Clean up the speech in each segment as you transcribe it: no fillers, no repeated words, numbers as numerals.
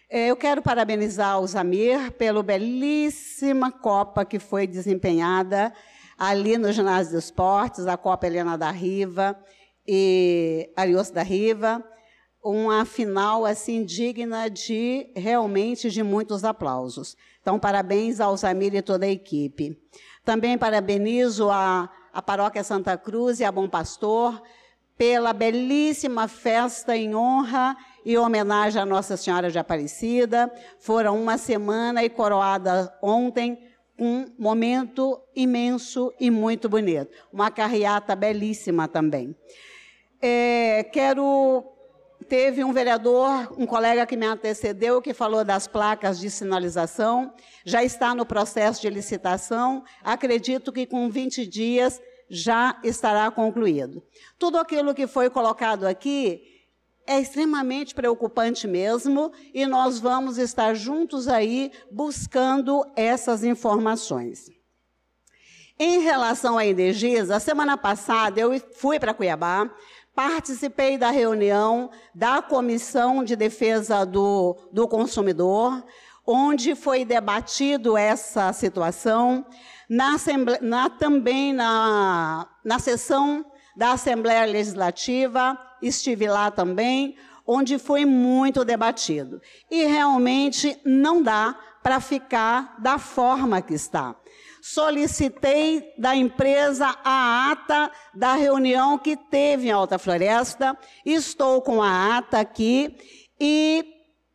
Eu quero parabenizar o Zamir pela belíssima Copa que foi desempenhada ali no Ginásio de Esportes, a Copa Helena da Riva e Ariosto da Riva, uma final assim digna de realmente de muitos aplausos. Então, parabéns ao Zamir e toda a equipe. Também parabenizo a Paróquia Santa Cruz e a Bom Pastor pela belíssima festa em honra e homenagem à Nossa Senhora de Aparecida. Foram uma semana e coroada ontem, um momento imenso e muito bonito. Uma carreata belíssima também. Teve um vereador, um colega que me antecedeu, que falou das placas de sinalização. Já está no processo de licitação. Acredito que com 20 dias já estará concluído. Tudo aquilo que foi colocado aqui é extremamente preocupante mesmo, e nós vamos estar juntos aí buscando essas informações. Em relação à Energisa, a semana passada eu fui para Cuiabá, participei da reunião da Comissão de Defesa do Consumidor, onde foi debatido essa situação, também na sessão da Assembleia Legislativa, estive lá também, onde foi muito debatido. E realmente não dá para ficar da forma que está. Solicitei da empresa a ata da reunião que teve em Alta Floresta, estou com a ata aqui e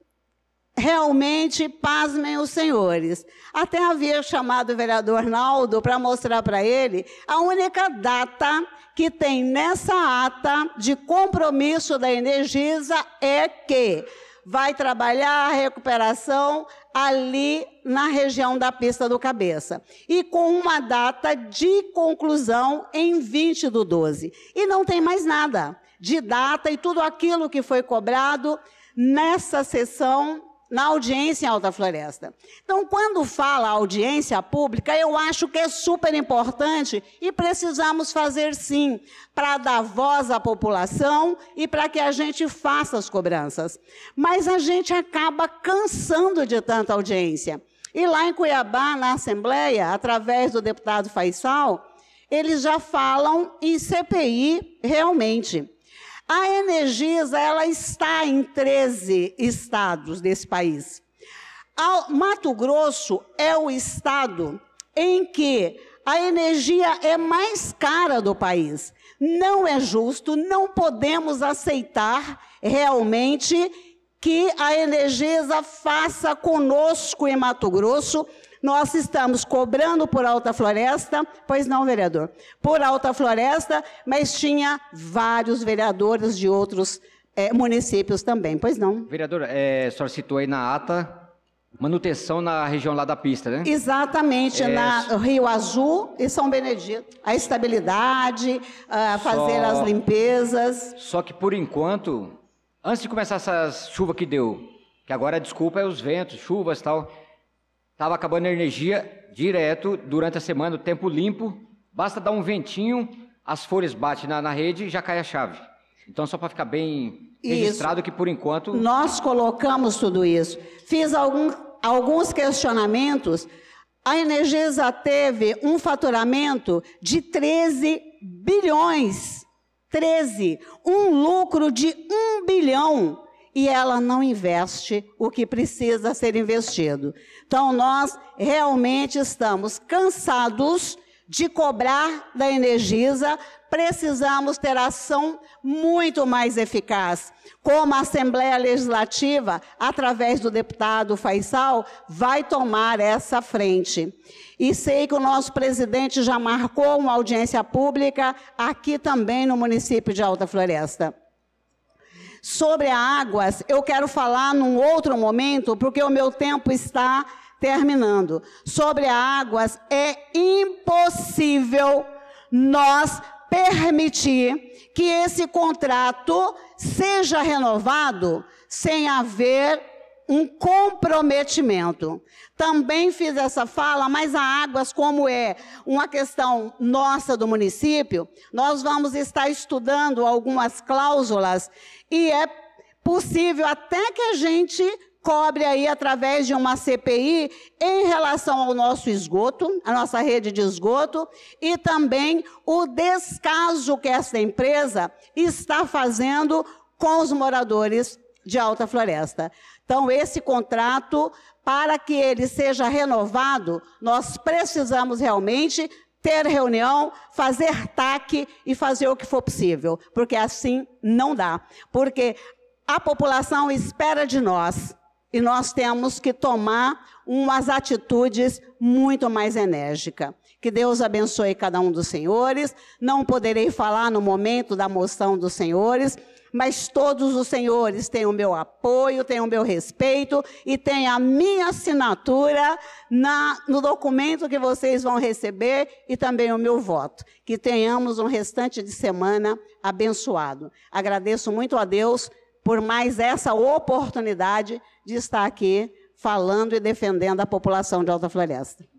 realmente, pasmem os senhores, até havia chamado o vereador Naldo para mostrar para ele a única data que tem nessa ata de compromisso da Energisa é que vai trabalhar a recuperação ali na região da pista do Cabeça. E com uma data de conclusão em 20/12. E não tem mais nada de data e tudo aquilo que foi cobrado nessa sessão, na audiência em Alta Floresta. Então, quando fala audiência pública, eu acho que é super importante e precisamos fazer sim, para dar voz à população e para que a gente faça as cobranças. Mas a gente acaba cansando de tanta audiência. E lá em Cuiabá, na Assembleia, através do deputado Faisal, eles já falam em CPI realmente. A Energisa, ela está em 13 estados desse país. Mato Grosso é o estado em que a energia é mais cara do país. Não é justo, não podemos aceitar realmente que a Energisa faça conosco em Mato Grosso. Nós estamos cobrando por Alta Floresta, pois não, vereador, por Alta Floresta, mas tinha vários vereadores de outros municípios também, pois não. Vereadora, a senhora citou aí na ata manutenção na região lá da pista, né? Exatamente, na Rio Azul e São Benedito. A estabilidade, fazer as limpezas. Só que, por enquanto, antes de começar essa chuva que deu, que agora a desculpa é os ventos, chuvas e tal, estava acabando a energia direto durante a semana, o tempo limpo, basta dar um ventinho, as folhas batem na rede e já cai a chave. Então, só para ficar bem registrado que, por enquanto... Nós colocamos tudo isso. Fiz alguns questionamentos. A Energisa teve um faturamento de 13 bilhões. 13. Um lucro de 1 bilhão. E ela não investe o que precisa ser investido. Então, nós realmente estamos cansados de cobrar da Energisa, precisamos ter ação muito mais eficaz. Como a Assembleia Legislativa, através do deputado Faisal, vai tomar essa frente. E sei que o nosso presidente já marcou uma audiência pública aqui também no município de Alta Floresta. Sobre a Águas, eu quero falar num outro momento, porque o meu tempo está terminando. Sobre a Águas, é impossível nós permitir que esse contrato seja renovado sem haver um comprometimento. Também fiz essa fala, mas a Águas, como é uma questão nossa do município, nós vamos estar estudando algumas cláusulas e é possível até que a gente cobre aí através de uma CPI em relação ao nosso esgoto, a nossa rede de esgoto, e também o descaso que essa empresa está fazendo com os moradores de Alta Floresta. Então, esse contrato, para que ele seja renovado, nós precisamos realmente ter reunião, fazer TAC e fazer o que for possível, porque assim não dá. Porque a população espera de nós e nós temos que tomar umas atitudes muito mais enérgicas. Que Deus abençoe cada um dos senhores. Não poderei falar no momento da moção dos senhores, mas todos os senhores têm o meu apoio, têm o meu respeito e têm a minha assinatura no documento que vocês vão receber e também o meu voto. Que tenhamos um restante de semana abençoado. Agradeço muito a Deus por mais essa oportunidade de estar aqui falando e defendendo a população de Alta Floresta.